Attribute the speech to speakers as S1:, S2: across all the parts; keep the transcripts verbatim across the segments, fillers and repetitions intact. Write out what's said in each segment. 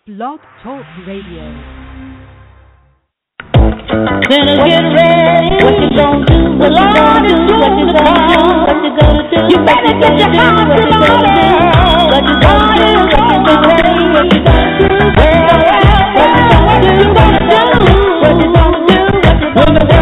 S1: Blog Talk Radio.
S2: Better get ready. What you gonna do? What you gonna do? What you gonna do? What you gonna do? You better get your house in order. What you gonna do? What you gonna do? What you gonna do? What you gonna do? What you gonna do? What you gonna do? What you gonna do? What you gonna do? What you gonna do? What you gonna do?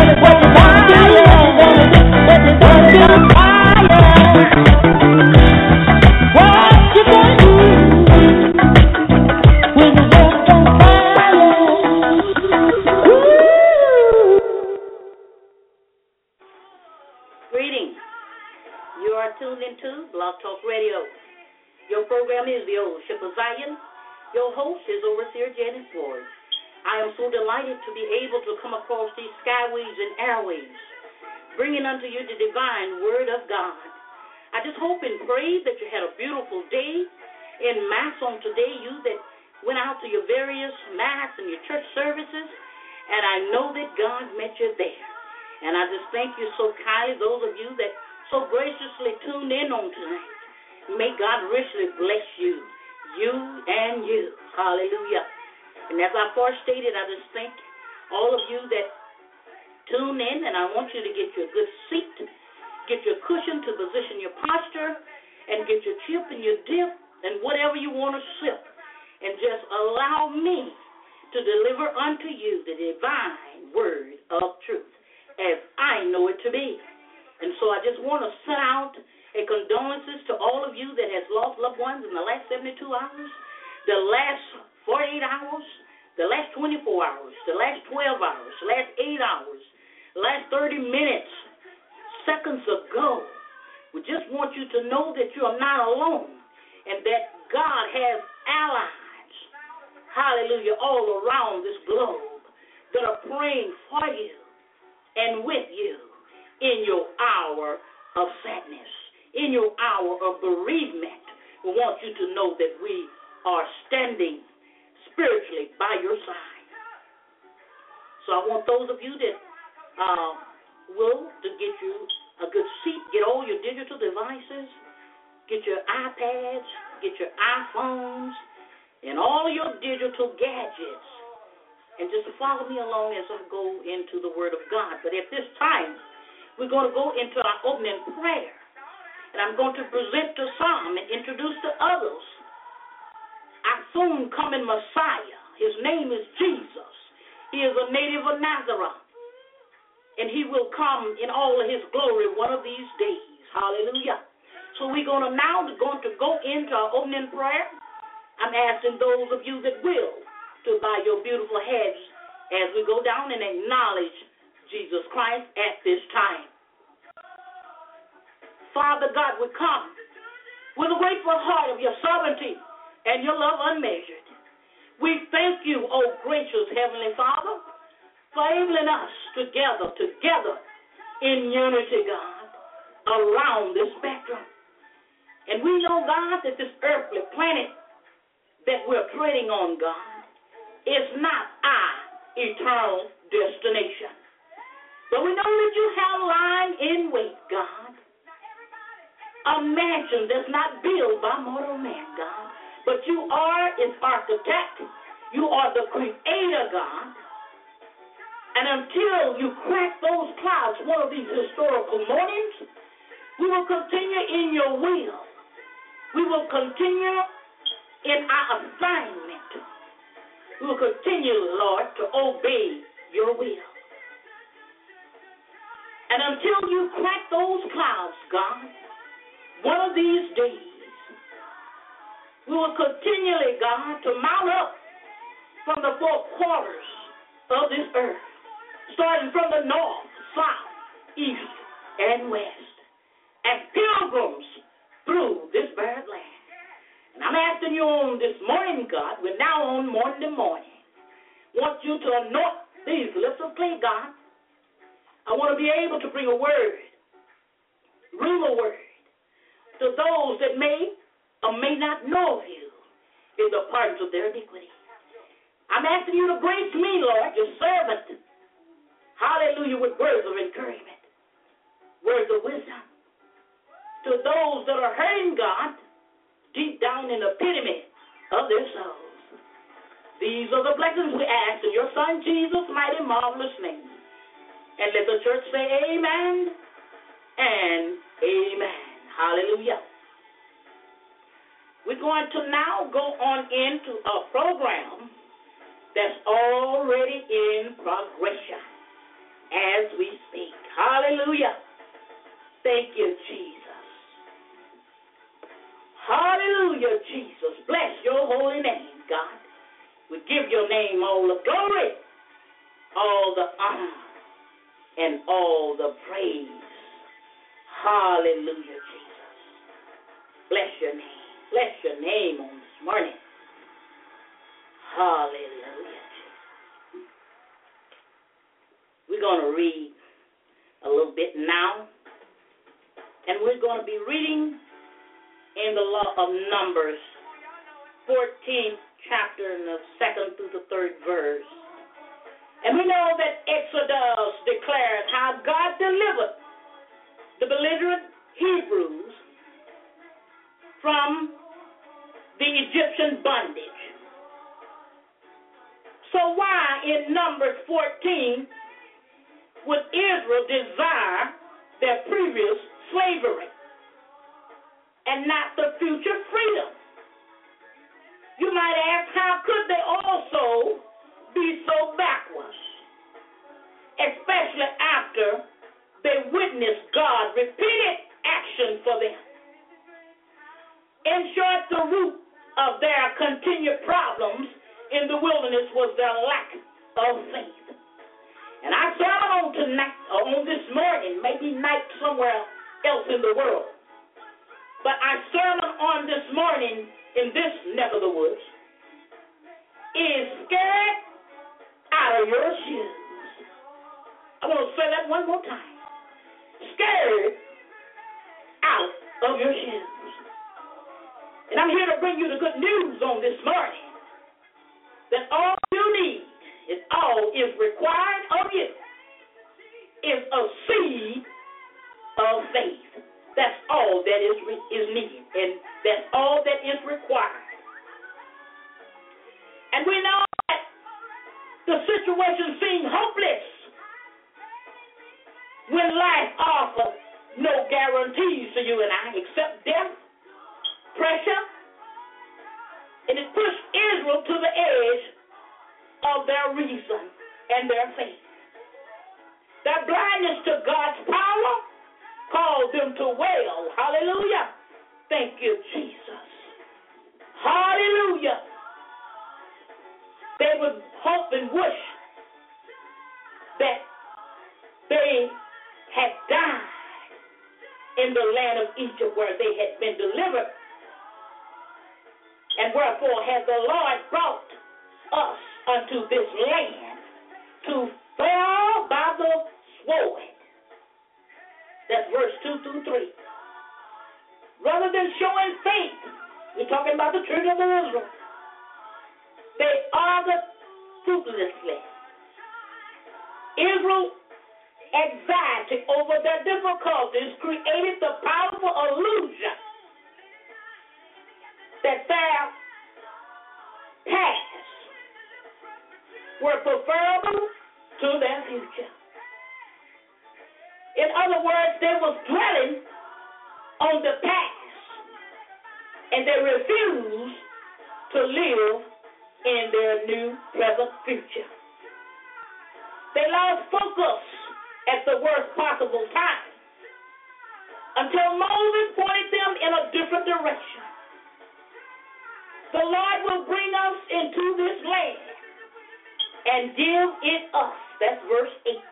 S3: Tuned into Blog Talk Radio. Your program is The Old Ship of Zion. Your host is Overseer Janice Ward. I am so delighted to be able to come across these skyways and airways, bringing unto you the divine word of God. I just hope and pray that you had a beautiful day in Mass on today, you that went out to your various Mass and your church services, and I know that God met you there. And I just thank you so kindly, those of you that so graciously tuned in on tonight. May God richly bless you, you and you. Hallelujah. And as I first stated, I just thank all of you that tune in, and I want you to get your good seat, get your cushion to position your posture, and get your chip and your dip and whatever you want to sip, and just allow me to deliver unto you the divine word of truth as I know it to be. And so I just want to send out a condolences to all of you that has lost loved ones in the last seventy-two hours, the last forty-eight hours, the last twenty-four hours, the last twelve hours, the last eight hours, the last thirty minutes, seconds ago. We just want you to know that you are not alone and that God has allies, hallelujah, all around this globe that are praying for you and with you in your hour of sadness, in your hour of bereavement. We want you to know that we are standing spiritually by your side. So I want those of you that uh, will to get you a good seat, get all your digital devices, get your iPads, get your iPhones, and all your digital gadgets, and just follow me along as I go into the Word of God. But at this time, we're going to go into our opening prayer, and I'm going to present to some and introduce to others our soon coming Messiah. His name is Jesus. He is a native of Nazareth, and he will come in all of his glory one of these days. Hallelujah. So we're going to now going to go into our opening prayer. I'm asking those of you that will to bow your beautiful heads as we go down and acknowledge Jesus Christ at this time. Father God, we come with a grateful heart of your sovereignty and your love unmeasured. We thank you, O gracious Heavenly Father, for enabling us together, together in unity, God, around this spectrum. And we know, God, that this earthly planet that we're treading on, God, is not our eternal destination. But we know that you have lying in wait, God, a mansion that's not built by mortal man, God, but you are its architect. You are the creator, God. And until you crack those clouds one of these historical mornings, we will continue in your will. We will continue in our assignment. We will continue, Lord, to obey your will. And until you crack those clouds, God, one of these days, we will continually, God, to mount up from the four quarters of this earth, starting from the north, south, east, and west, as pilgrims through this barren land. And I'm asking you on this morning, God, we're now on morning to morning, want you to anoint these lips of clay, God. I want to be able to bring a word, bring a word, to those that may or may not know of you in the pardons of their iniquity. I'm asking you to grace me, Lord, your servant, hallelujah, with words of encouragement, words of wisdom, to those that are hurting, God, deep down in the epitome of their souls. These are the blessings we ask in your Son Jesus' mighty, marvelous name. And let the church say amen and amen. Hallelujah. We're going to now go on into a program that's already in progression as we speak. Hallelujah. Thank you, Jesus. Hallelujah, Jesus. Bless your holy name, God. We give your name all the glory, all the honor, and all the praise. Hallelujah, Jesus. Bless your name. Bless your name on this morning. Hallelujah, Jesus. We're going to read a little bit now, and we're going to be reading in the law of Numbers, fourteenth chapter, and the second through the third verse. And we know that Exodus declares how God delivered the belligerent Hebrews from the Egyptian bondage. So why in Numbers fourteen would Israel desire their previous slavery and not the future freedom? You might ask, how could they also be so backwards, especially after they witnessed God's repeated action for them? In short, the root of their continued problems in the wilderness was their lack of faith. And I sermon on tonight, or on this morning, maybe night somewhere else in the world, but I sermon on this morning in this neck of the woods is scared out of your shoes. I want to say that one more time. Scared out of your shoes. And I'm here to bring you the good news on this morning that all you need is all is required of you is a seed of faith. That's all that is is needed, and that's all that is required. And we know that the situation seemed hopeless when life offers no guarantees to you and I except death, pressure, and it pushed Israel to the edge of their reason and their faith. Their blindness to God's power caused them to wail. Hallelujah. Thank you, Jesus. Hallelujah. They would hope and wish that they had died in the land of Egypt where they had been delivered. And wherefore has the Lord brought us unto this land to fall by the sword. That's verse two through three. Rather than showing faith, we're talking about the children of Israel, they argued fruitlessly. Israel's anxiety over their difficulties created the powerful illusion that their past were preferable to their future. In other words, they was dwelling on the past, and they refused to live in their new present future. They lost focus at the worst possible time until Moses pointed them in a different direction. The Lord will bring us into this land and give it us. That's verse eight.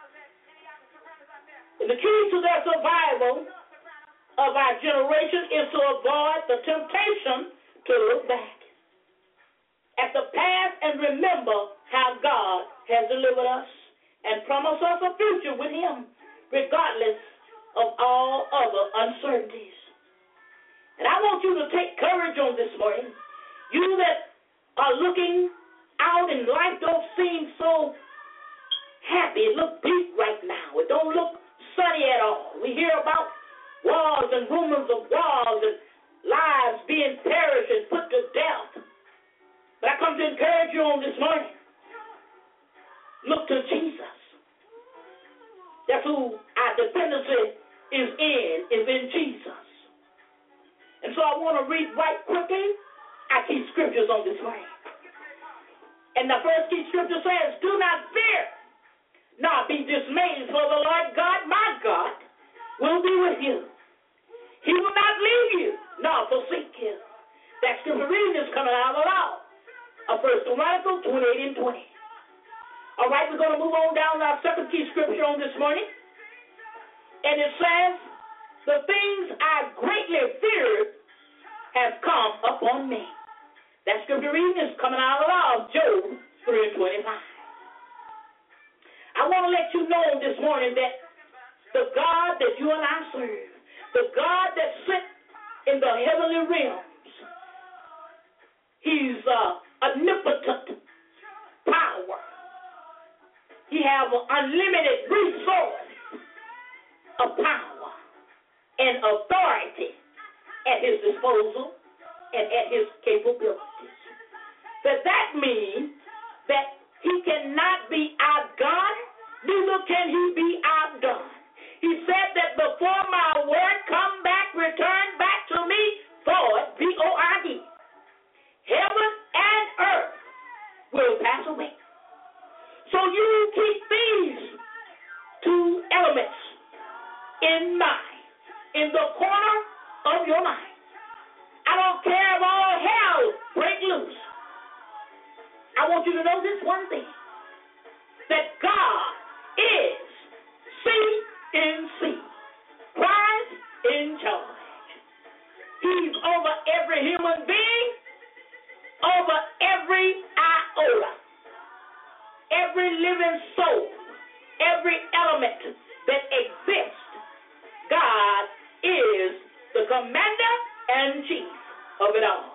S3: And the key to their survival of our generation is to avoid the temptation to look back at the past and remember how God has delivered us and promised us a future with Him, regardless of all other uncertainties. And I want you to take courage on this morning. You that are looking out and life don't seem so happy. It looks bleak right now. It don't look sunny at all. We hear about wars and rumors of wars and lives being perished and put to death. But I come to encourage you on this morning. Look to Jesus. That's who our dependency is in, is in Jesus. And so I want to read right quickly our key scriptures on this morning. And the first key scripture says, do not fear, nor be dismayed, for the Lord God, my God, will be with you. He will not leave you, nor forsake you. That scripture reading is coming out of the law of First Chronicles twenty-eight and twenty. All right, we're going to move on down to our second key scripture on this morning. And it says, the things I greatly feared have come upon me. That scripture reading is coming out of the law of Job three and twenty-five. I want to let you know this morning that the God that you and I serve, the God that sits in the heavenly realms, he's uh, omnipotent power. He has unlimited resource of power and authority at his disposal and at his capabilities. Does that mean that he cannot be outdone, neither can he be outdone? He said that before my word come back, return back to me, void, V O I D, heaven and earth will pass away. So you keep these two elements in mind, in the corner of your mind. I don't care if all hell break loose. I want you to know this one thing, that God is C in C, Christ in charge. He's over every human being, over every iota, every living soul, every element that exists. God is the commander and chief of it all.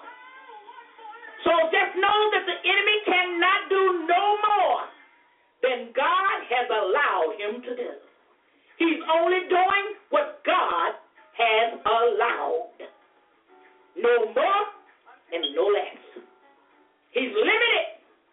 S3: So just know that the enemy cannot do no more than God has allowed him to do. He's only doing what God has allowed. No more and no less. He's limited.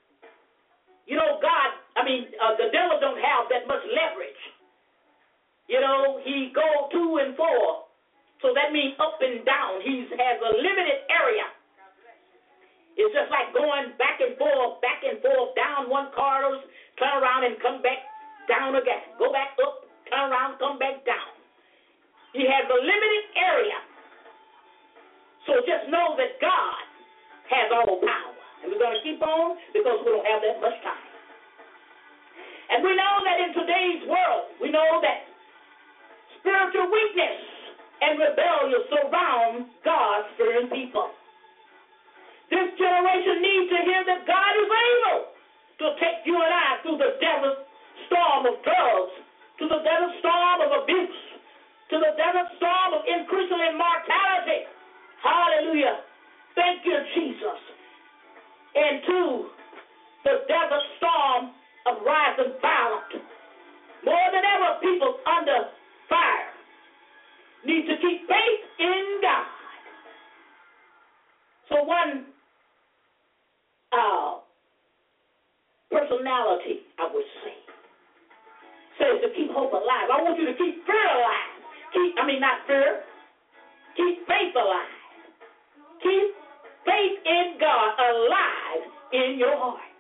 S3: You know, God, I mean, uh, the devil don't have that much leverage. You know, he go to and fro. So that means up and down. He has a limited area. It's just like going back and forth, back and forth, down one corridor, turn around and come back down again. Go back up, turn around, come back down. He has a limited area. So just know that God has all power. And we're going to keep on because we don't have that much time. And we know that in today's world, we know that spiritual weakness and rebellion surround God's fearing people. This generation needs to hear that God is able to take you and I through the desert storm of drugs, to the desert storm of abuse, to the desert storm of increasing immortality. Hallelujah. Thank you, Jesus. And to the desert storm of rising violence. More than ever, people under fire need to keep faith in God. So one uh, personality, I would say, says to keep hope alive. I want you to keep fear alive. Keep, I mean, not fear. Keep faith alive. Keep faith in God alive in your heart.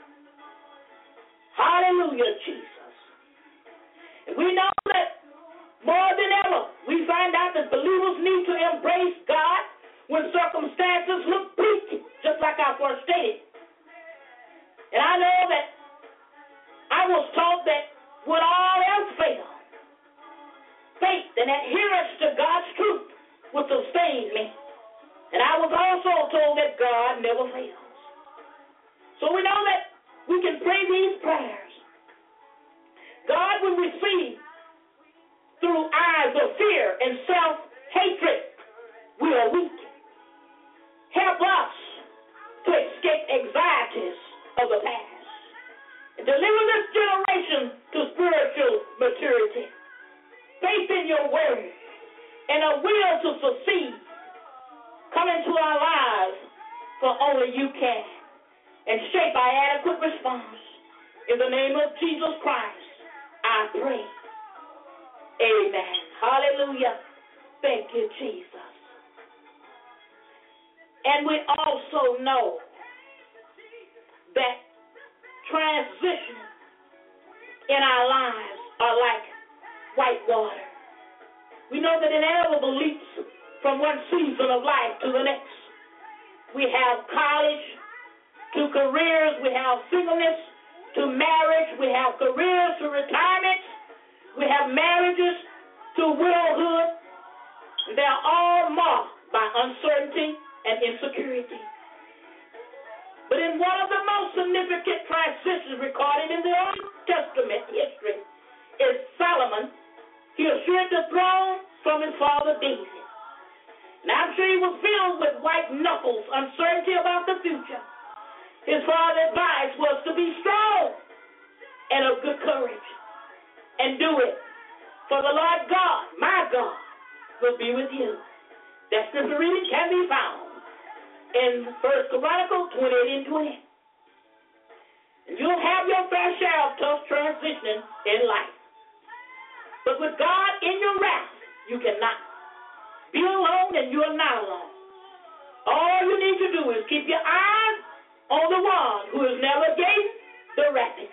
S3: Hallelujah, Jesus. And we know that more than ever, we find out that believers need to embrace God when circumstances look bleak, just like I first stated. And I know that I was taught that when all else fails, faith and adherence to God's truth will sustain me. And I was also told that God never fails. So we know that we can pray these prayers. God, when we see through eyes of fear and self-hatred, we are weak. Help us to escape anxieties of the past and deliver this generation to spiritual maturity. Faith in your word and a will to succeed come into our lives, for only you can. and shape our adequate response. In the name of Jesus Christ, I pray. Amen. Hallelujah. Thank you, Jesus. And we also know that transitions in our lives are like white water. We know that inevitable leaps from one season of life to the next. We have college to careers, we have singleness to marriage, we have careers to retirement, we have marriages to widowhood. They are all marked by uncertainty and insecurity. But in one of the most significant transitions recorded in the Old Testament history is Solomon. He assured the throne from his father David. And I'm sure he was filled with white knuckles, uncertainty about the future. His father's advice was to be strong and of good courage and do it. For the Lord God, my God, will be with you. That scripture reading can be found in First Chronicles twenty-eight and twenty. And you'll have your fair share of tough transitioning in life. But with God in your wrath, you cannot be alone, and you are not alone. All you need to do is keep your eyes on the one who has navigated the rapids.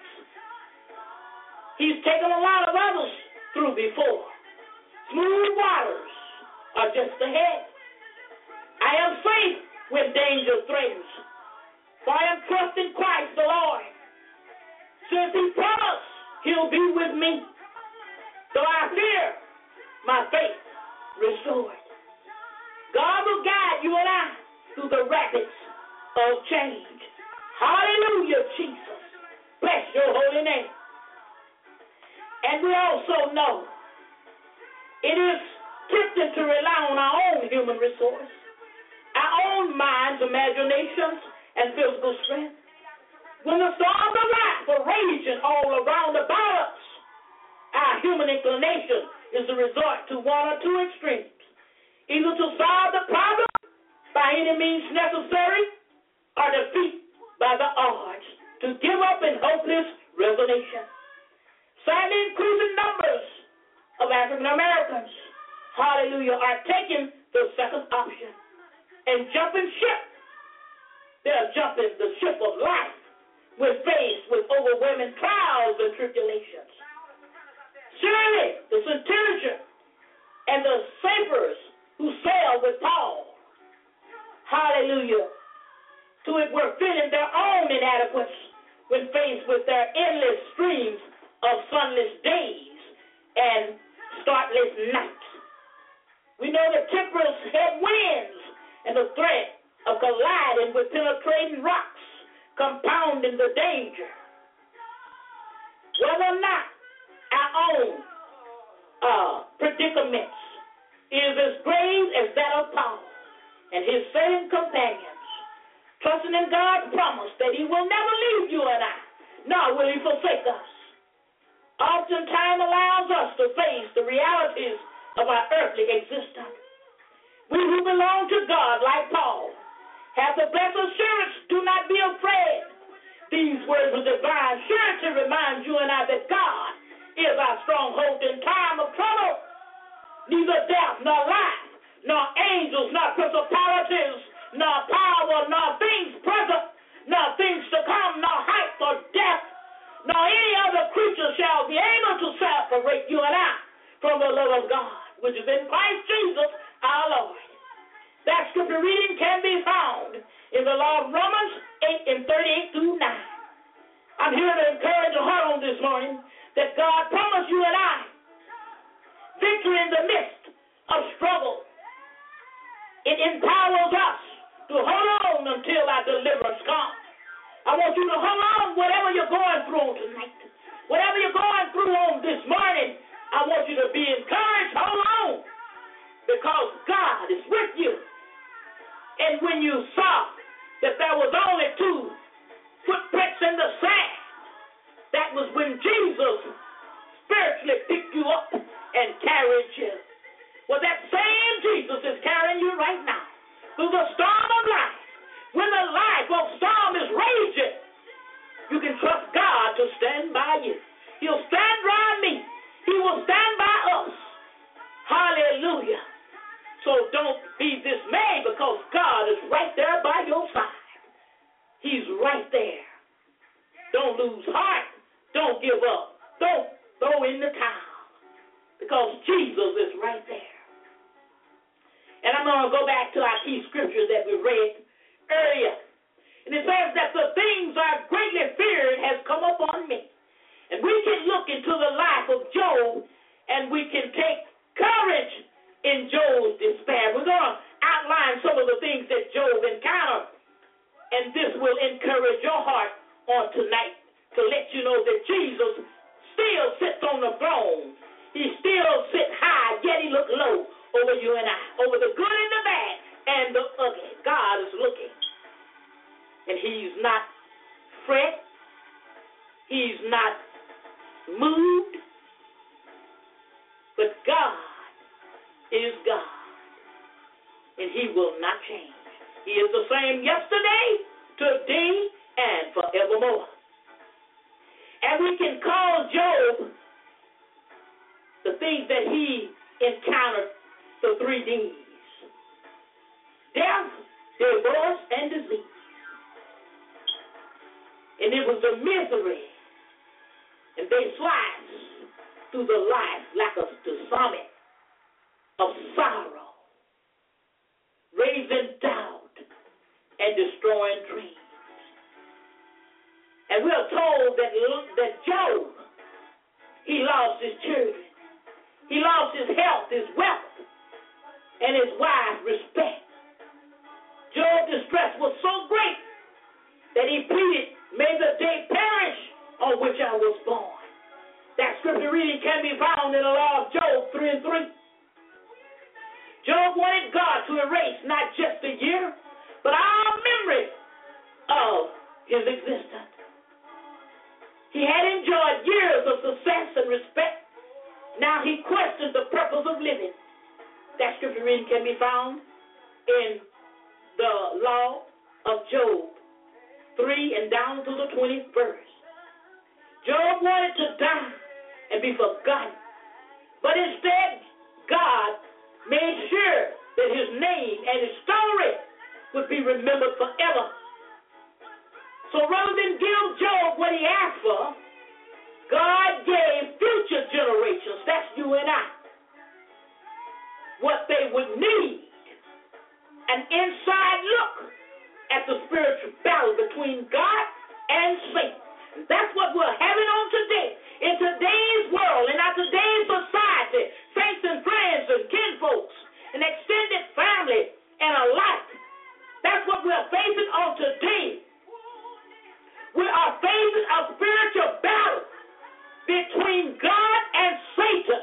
S3: He's taken a lot of others through before. Smooth waters are just ahead. I am safe when danger threatens, for I am trusting Christ the Lord. Since he promised he'll be with me, though I fear, my faith restored. God will guide you and I through the rapids of change. Hallelujah, Jesus. Bless your holy name. And we also know it is tempting to rely on our own human resource, our own minds, imaginations, and physical strength. When the storms of life are raging all around about us, our human inclination is to resort to one or two extremes, either to solve the problem by any means necessary or defeat by the odds, to give up in hopeless resignation. Sadly, increasing numbers of African Americans, hallelujah, are taking the second option and jumping ship. They're jumping the ship of life when faced with overwhelming trials and tribulations. Surely, the centurion and the sailors who sailed with Paul, hallelujah, to it were feeling their own inadequacy when faced with their endless streams of sunless days and startless nights. We know the tempestuous headwinds and the threat of colliding with penetrating rocks, compounding the danger. Whether or not our own uh, predicaments is as grave as that of Paul and his sailing companions, trusting in God's promise that he will never leave you and I, nor will he forsake us. Oftentimes allows us to face the realities of our earthly existence. We who belong to God, like Paul, have the blessed assurance, do not be afraid. These words of divine surety remind you and I that God is our stronghold in time of trouble. Neither death, nor life, nor angels, nor principalities, nor power, nor things present, nor things to come, nor height or depth, nor any other creature shall be able to separate you and I from the love of God, which is in Christ Jesus our Lord. That scripture reading can be found in the law of Romans eight and thirty-eight through nine. I'm here to encourage your heart on this morning that God promised you and I victory in the midst of struggle. It empowers us to hold on until our deliverance comes. I want you to hold on whatever you're going through tonight. Whatever you're going through on this morning, I want you to be encouraged. Hold on. Because God is with you. And when you saw that there was only two footprints in the sand, that was when Jesus spiritually picked you up and carried you. Well, that same Jesus is carrying you right now through the storm of life. When the life of storm is raging, He's right there. Don't lose heart. Don't give up. Don't throw in the towel, because Jesus is right there. And I'm going to go back to our key scriptures that we read earlier. And it says that the things I greatly feared has come upon me. And we can look into the life of Job, and we can take courage in Job's despair. We're going to outline some of the things that Job encountered, and this will encourage your heart on tonight to let you know that Jesus still sits on the throne. He still sits high, yet he looks low over you and I, over the good and the bad and the ugly. God is looking, and he's not fret. He's not moved, but God is God, and he will not change. He is the same yesterday, today, and forevermore. And we can call Job the things that he encountered, the three D's: death, divorce, and disease. And it was the misery, and they sliced through the life like a tsunami of sorrow, raising doubt and destroying dreams. And we're told that, that Job, he lost his children. He lost his health, his wealth, and his wife's respect. Job's distress was so great that he pleaded, "May the day perish on which I was born." That scripture reading can be found in the law of Job three and three. Job wanted God to erase not just a year, but our memory of his existence. He had enjoyed years of success and respect. Now he questioned the purpose of living. That scripture reading can be found in the law of Job three and down to the twentieth verse. Job wanted to die and be forgotten, but instead God made sure that his name and his story would be remembered forever. So rather than give Job what he asked for, God gave future generations, that's you and I, what they would need: an inside look at the spiritual battle between God and Satan. And that's what we're having on today. In today's world, in our today's society, saints and friends and kinfolks, an extended family and a life, that's what we're facing on today. We are facing a spiritual battle between God and Satan.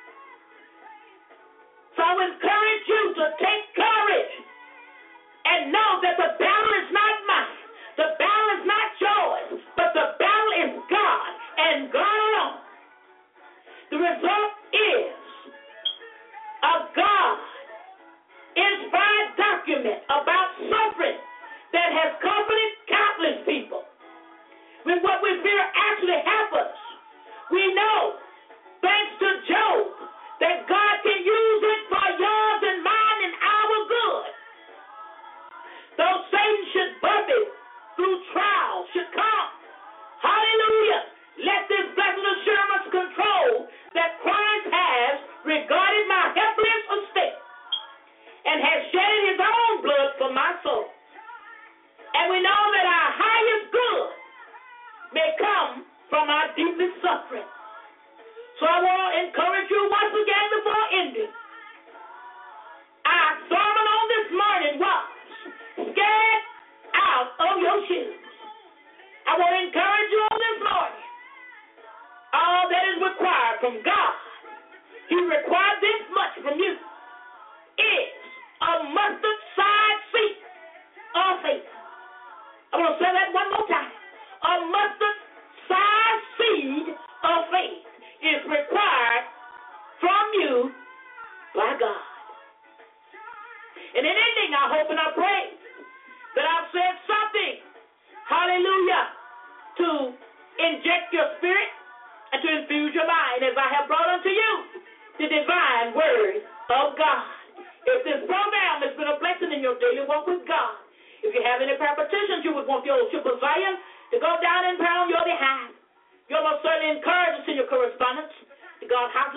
S3: So I encourage you to take courage and know that the battle is not mine. The battle is not yours, but the battle is God and God alone. The result is a God-inspired document about suffering that has comforted countless people. When what we fear actually happens, we know, thanks to Job, that God can use it for yours and mine and our good. Though Satan should buffet through trials, should come, hallelujah, let this blessed assurance control that Christ has regarded my helpless estate and has shed his own blood for my soul. And we know that our highest good may come from our deepest suffering. So I want to encourage you once again before ending. Our sermon on this morning was scared out of your shoes. I want to encourage you on this morning. All that is required from God, he required this much from you, is a mustard size seed of faith. I want to say that one more time. A mustard size seed of faith is required from you by God. And in ending, I hope and I pray that I've said something, hallelujah, to inject your spirit and to infuse your mind as I have brought unto you the divine word of God. If this program has been a blessing in your daily walk with God, if you have any prayer petitions you would want the old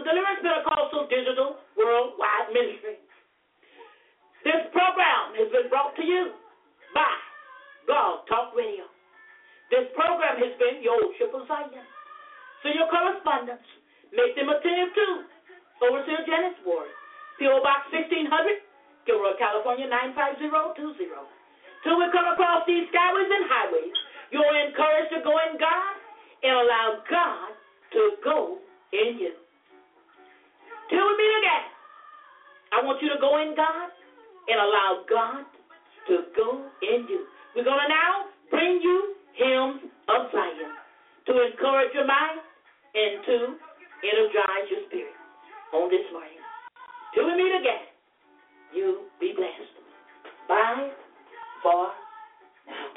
S3: Deliverance Pentecostal Digital Worldwide Ministry. This program has been brought to you by Blog Talk Radio. This program has been your Ship of Zion. So your correspondence, make them attentive to Overseer Janice Ward, P O. Box sixteen hundred, Gilroy, California, nine five zero two zero. Till we come across these skyways and highways, you're encouraged to go in God and allow God to go in you. Till we meet again, I want you to go in God and allow God to go in you. We're going to now bring you hymns of Zion to encourage your mind and to energize your spirit on this morning. Till we meet again, you be blessed. Bye for now.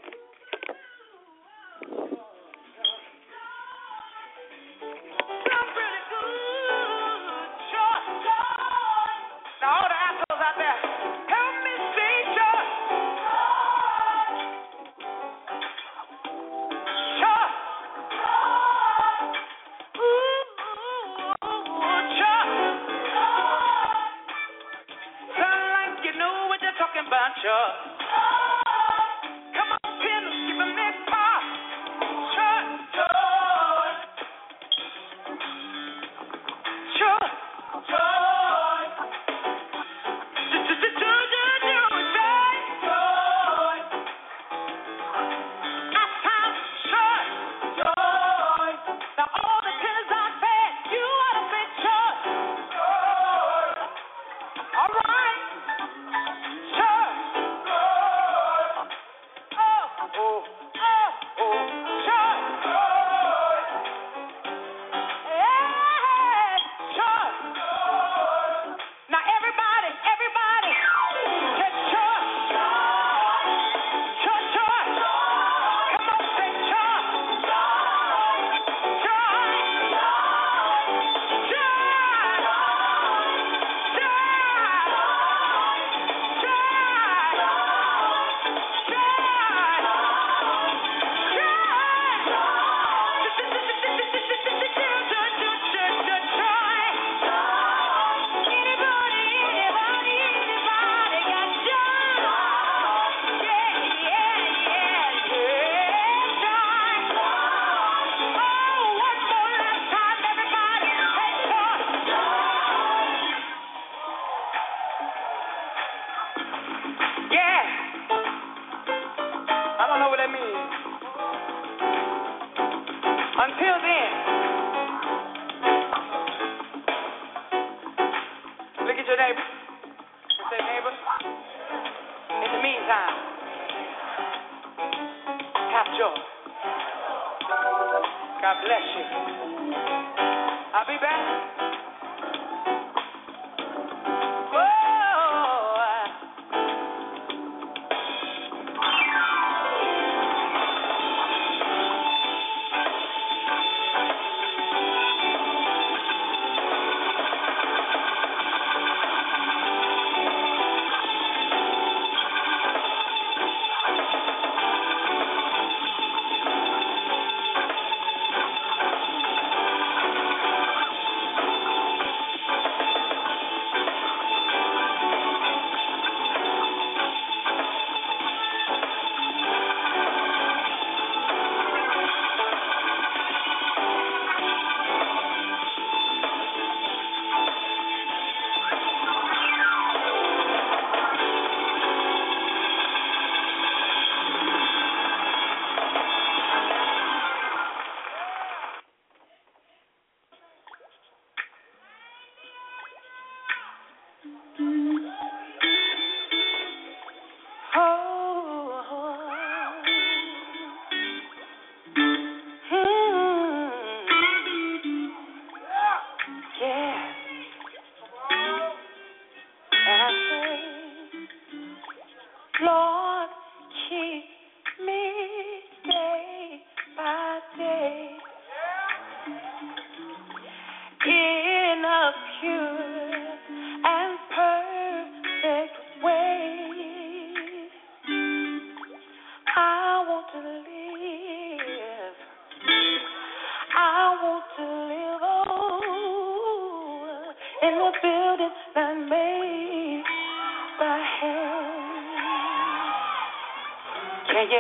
S4: Now, all the assholes out there, help me sing church. Church. Ooh, church. Sound like you know what you're talking about, church. Come on, Pin, give me this pop. Church. Church. Church.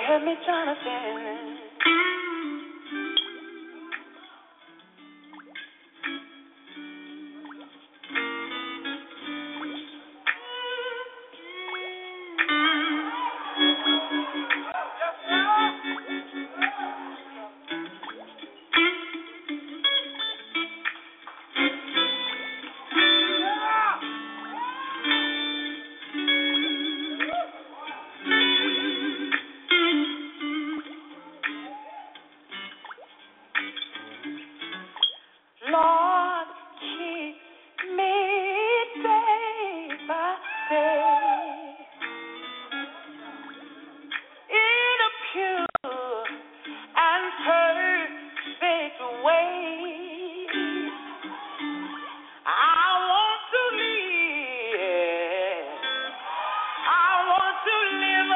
S4: Help me, Jonathan. Lord, keep me day by day in a pure and perfect way. I want to live. I want to live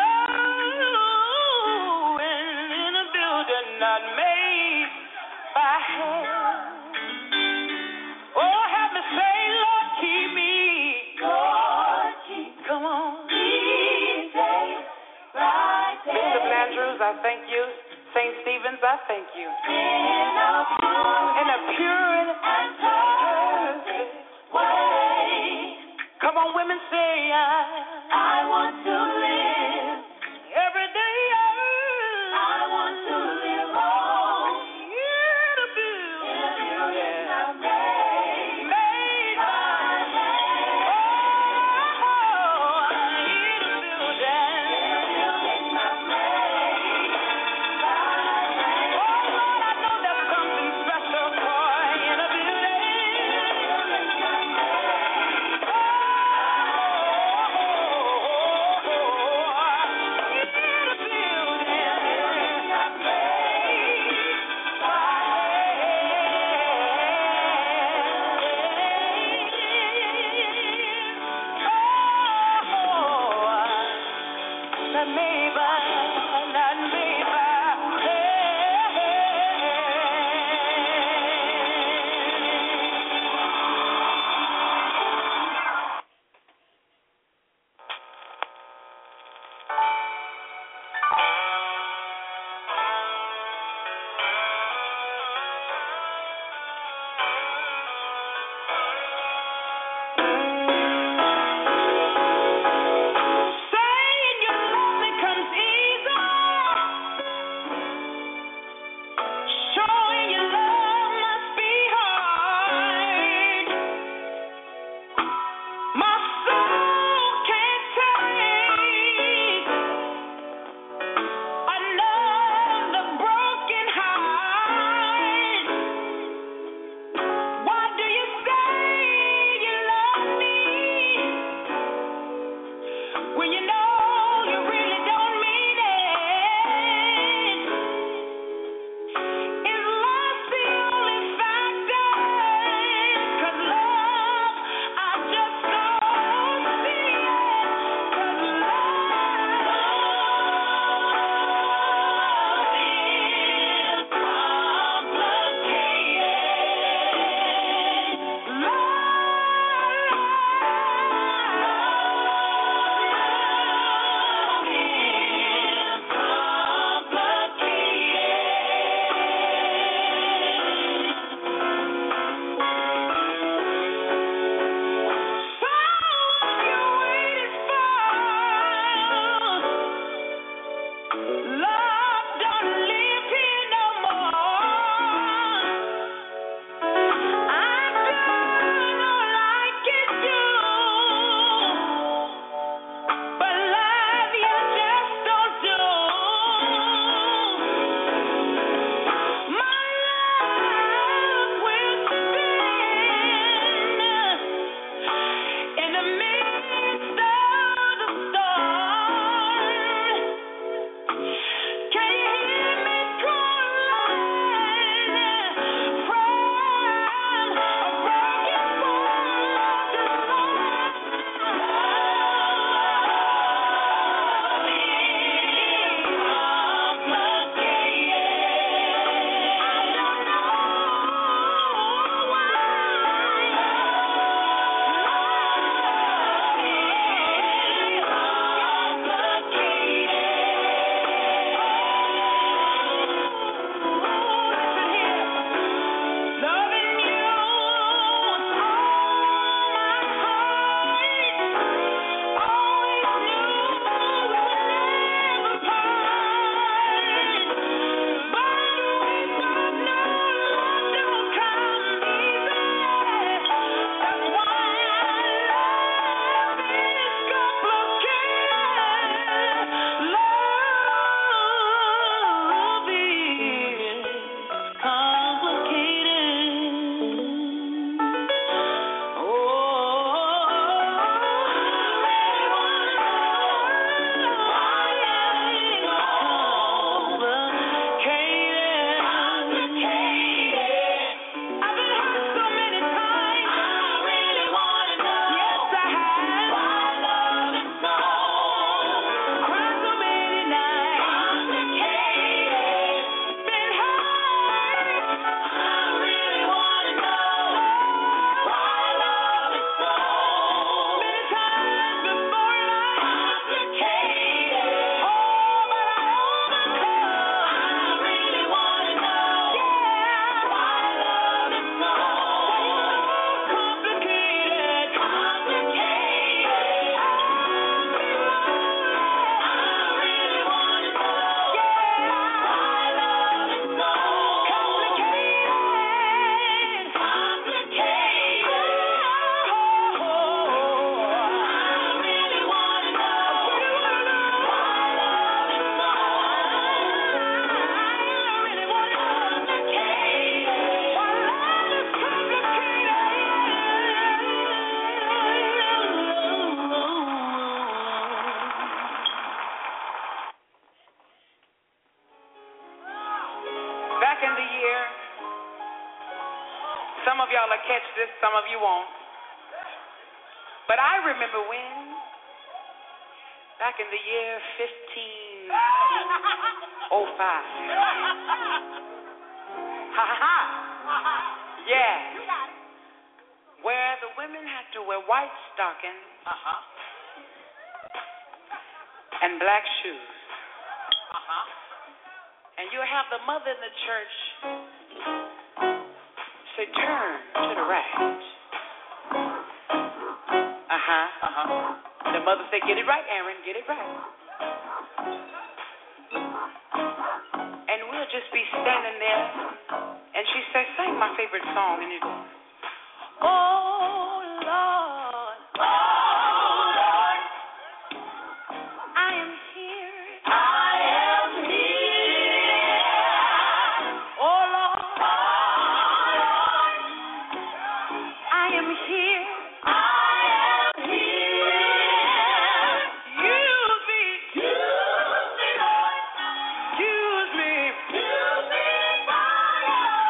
S4: oh, in, in a building not made by hand. Oh, have me say, Lord, keep me. Lord, keep Come on. me day by day. Bishop Andrews, I thank you. Saint Stevens, I thank you. In a pure, In a pure and, and perfect way. Come on, women, say, I, I want to live. Every day, I, I want to live home. In a building. In a building not made. Made by hand. Oh, in a building. In a building not made by hand. Oh, Lord, I know there's something special, boy, in a building. In a building not made by hand. Oh, of y'all will catch this, some of you won't. But I remember when, back in the year fifteen oh five. Ha ha ha. Yeah. Where the women had to wear white stockings uh-huh. and black shoes. Uh-huh. And you have the mother in the church say, turn to the right. Uh-huh. Uh-huh. The mother say, get it right, Aaron, get it right. And we'll just be standing there, and she says, sing my favorite song, and you go, oh, Lord. Oh, Lord. I am here. I am here. Oh, Lord. Oh, Lord. I am here. I am here. Use me. Use me, Lord. Use me. Use me for your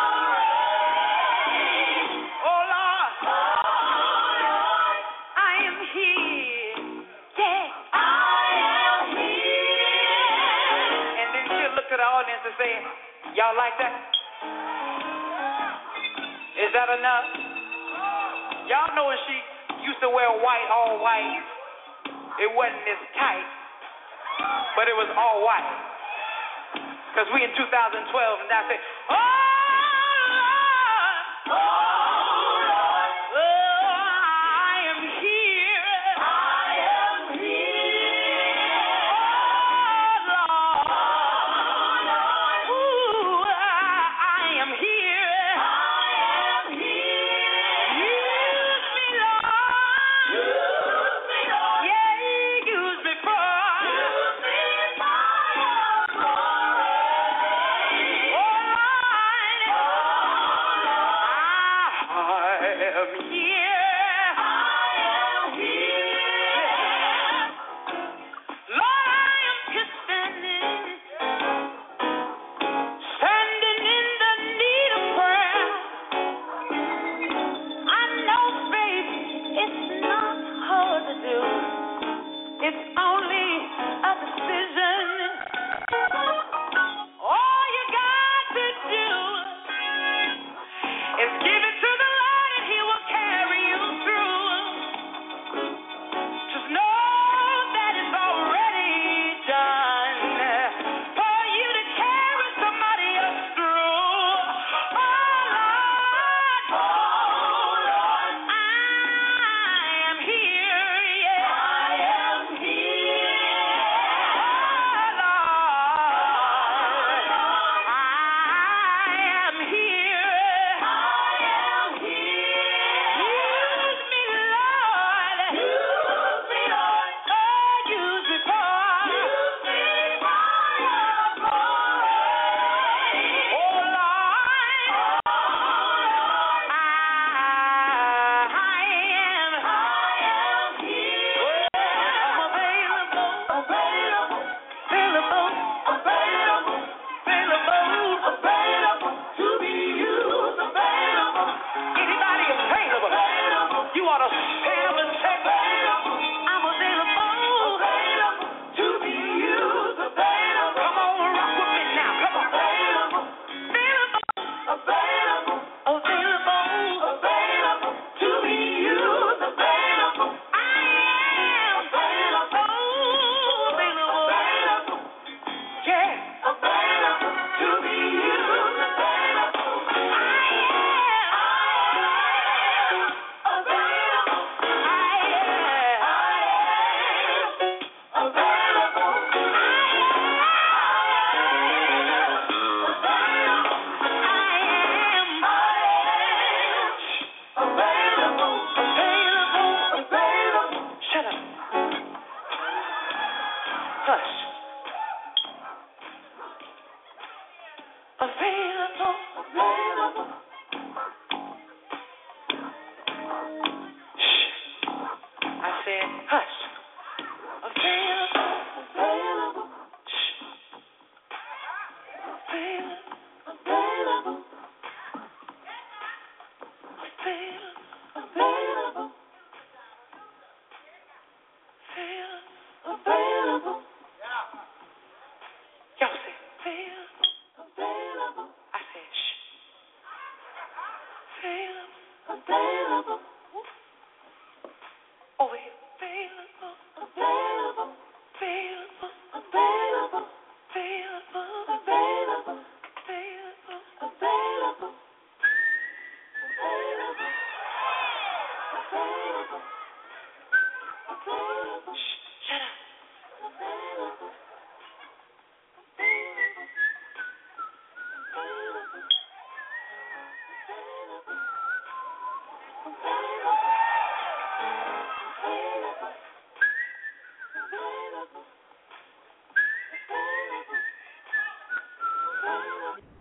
S4: glory. Oh, Lord. Oh, Lord. I am here. Yeah. I am here. And then she'll look to the audience and say, y'all like that? Is that enough? Y'all know when she used to wear white, all white, it wasn't as tight, but it was all white. Because we in two thousand twelve, and I say, oh, Lord, oh, Lord, oh, I am here. I am here. Oh, Lord, oh, Lord, ooh, I, I am here. I am here. Use me, Lord. Use me, Lord. Yeah, use me for. Use me for your glory. Oh, Lord. Oh, Lord. I am here. I am here. Lord, I am just standing, standing in the need of prayer. I know faith is not hard to do. It's only a decision. All you got to do is give it to the Lord and He will carry you through. Just know that it's already done for you to carry somebody else through. Oh, Lord. Oh, Lord. I am here. Yeah. I am here. Oh, Lord. I am here. I am here. Use me, Lord. Use me, Lord. Oh, use me for. Use me for your glory. Oh, Lord. Oh, Lord. I, I am. I am here. I'm available. Available. Available. Available. Available. Available to be used. Available. Anybody available? Available. You ought to stand up and say, available. I'm available. Available to be used. Available. Come on, rock with me now. Come on. Available. Available. Available. Available. Available to be used. Available. I am available. Available. Available. Yeah. Available to be used. Available. I am. I am available. I am. I am available. Shut up. Hush. Available. Available. Shh. I said, hush. Available. Available. Shh. Available. Available. available. Over here. Available, available, available, available, available, available, available, available, available, available, available. Shh, shut up. Available, available, available, available, available. Available. Available. Available.